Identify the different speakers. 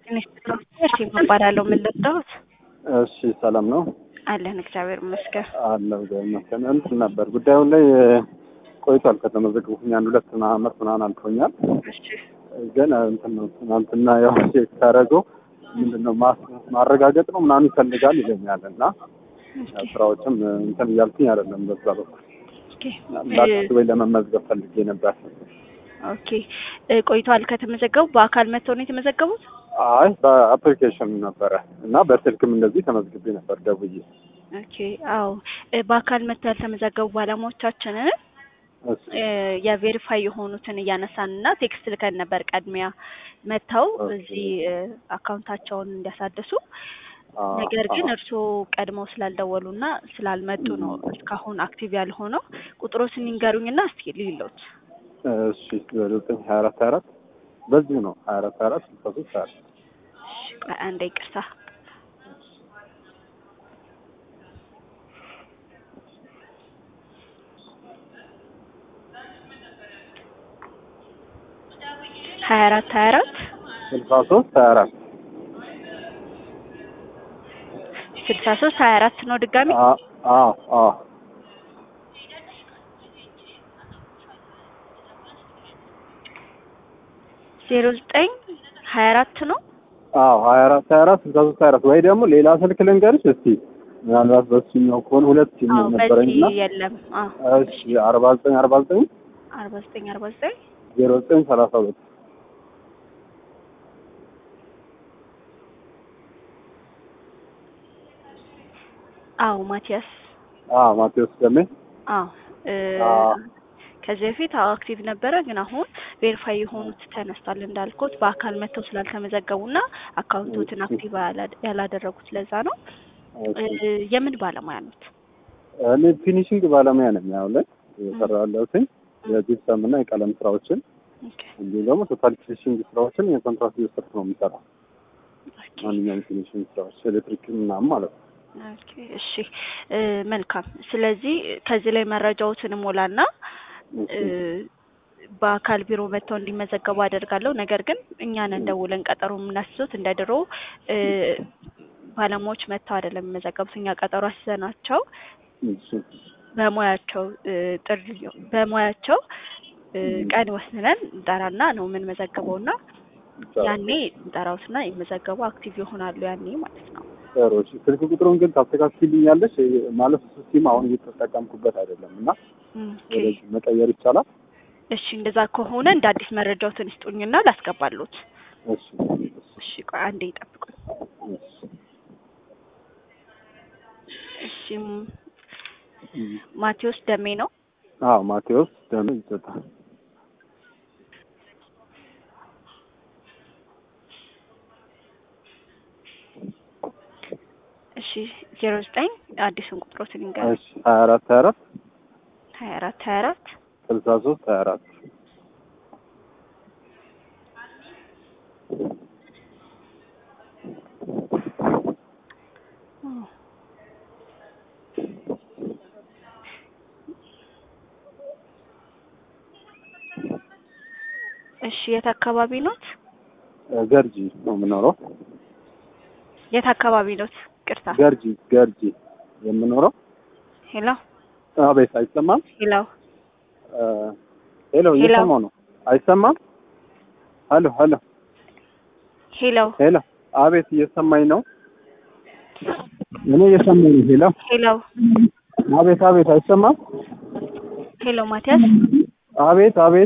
Speaker 1: እሺ እባላለሁ። ምን ልርዳዎት?
Speaker 2: እሺ ሰላም ነው
Speaker 1: አለን እግዚአብሔር ይመስገን።
Speaker 2: አለው ገመከን እንትን ነበር ጉዳዩ ላይ ቆይቷል ከተመዘገብኩኝ አንድ ሁለት ዓመት ምናምን አልፎኛል።
Speaker 1: እሺ
Speaker 2: ግን እንትን ነው ትናንትና ያው ቼክ ታረገው ምንድነው ማረጋገጥ ነው ምናምን ይፈልጋል ይለኛል እና ስራዎችም እንትን እያልኩኝ አይደለም በዛ በኩል
Speaker 1: ኦኬ
Speaker 2: ላክስ ወይ ለመመዝገብ ፈልጌ ነበር።
Speaker 1: ኦኬ ቆይቷል ከተመዘገቡ በአካል መጥተው ነው የተመዘገቡት?
Speaker 2: አይ በአፕሊኬሽን ነበረ እና በስልክም እንደዚህ ተመዝግቤ ነበር ደውዬ።
Speaker 1: ኦኬ አዎ በአካል መጥተው ያልተመዘገቡ ባለሙያዎቻችንን የቬሪፋይ የሆኑትን እያነሳንና ቴክስት ልከን ነበር ቀድሚያ መጥተው እዚህ አካውንታቸውን እንዲያሳድሱ። ነገር ግን እርስዎ ቀድመው ስላልደወሉና ስላልመጡ ነው እስካሁን አክቲቭ ያልሆነው። ቁጥሮትን ይንገሩኝና እስኪ ልይሎት።
Speaker 2: እሺ 0924 በዚህ ነው 24 63
Speaker 1: አንዴ ይቅርታ። ሀያ አራት 63 24 ነው ድጋሚ?
Speaker 2: አዎ
Speaker 1: 0924 ነው?
Speaker 2: አዎ 24 63 ወይ ደግሞ ሌላ ስልክ ልንገርሽ እስቲ ምናልባት በሱኛው ከሆነ ሁለት ሲም ነበረኝና
Speaker 1: የለም።
Speaker 2: እሺ 49 0932
Speaker 1: አዎ ማቲያስ
Speaker 2: ማቴዎስ ደሜ
Speaker 1: ከዚህ በፊት አክቲቭ ነበረ፣ ግን አሁን ቬሪፋይ የሆኑት ተነስቷል እንዳልኩት በአካል መጥተው ስላልተመዘገቡና አካውንቶትን አክቲቭ ያላደረጉት ለዛ ነው። የምን ባለሙያ ነዎት?
Speaker 2: እኔ ፊኒሺንግ ባለሙያ ነኝ። ያው ላይ እየሰራሁት የጂፕሰም እና የቀለም ስራዎችን እንዲሁም ደግሞ ቶታል ፊኒሺንግ ስራዎችን የኮንትራክት እየሰራሁ ነው የምሰራው። ማንኛውም ፊኒሺንግ ስራዎች ኤሌክትሪክ ምናምን ማለት ነው።
Speaker 1: ኦኬ እሺ መልካም። ስለዚህ ከዚህ ላይ መረጃዎትን ሞላና በአካል ቢሮ መጥተው እንዲመዘገቡ አደርጋለሁ። ነገር ግን እኛ ነን ደውለን ቀጠሮ የምናስይዙት። እንደ ድሮ ባለሙያዎች መጥተው አይደለም የሚመዘገቡት። እኛ ቀጠሮ አስይዘናቸው በሙያቸው ቀን ወስነን እንጠራና ነው የምንመዘግበውና ያኔ እንጠራውትና ይመዘገቡ አክቲቭ ይሆናሉ ያኔ ማለት ነው።
Speaker 2: ሰሮች ስልክ ቁጥሩን ግን ታስተካክልኛለሽ? ማለት ሲም አሁን እየተጠቀምኩበት አይደለም እና ወደዚህ መቀየር ይቻላል?
Speaker 1: እሺ እንደዛ ከሆነ እንደ አዲስ መረጃዎትን ይስጡኝና ላስገባሉት። እሺ ቆይ አንዴ ይጠብቁኝ። እሺ ማቴዎስ ደሜ ነው?
Speaker 2: አዎ ማቴዎስ ደሜ ይዘታል።
Speaker 1: እሺ 09 አዲሱን ቁጥሮትን ይንገሩ።
Speaker 2: እሺ 24 63 24
Speaker 1: እሺ የት አካባቢ ኖት?
Speaker 2: ገርጂ ነው የምኖረው።
Speaker 1: የት አካባቢ ኖት? ቅርታ
Speaker 2: ገርጂ የምኖረው።
Speaker 1: ሄሎ
Speaker 2: አቤት አይሰማም?
Speaker 1: ሄሎ
Speaker 2: እየሰማሁ ነው። አይሰማም? ሄሎ አቤት እየሰማኝ ነው። እኔ እየሰማኝ ነው።
Speaker 1: ሄሎ
Speaker 2: አቤት አይሰማም?
Speaker 1: ሄሎ ማቲያስ
Speaker 2: አቤት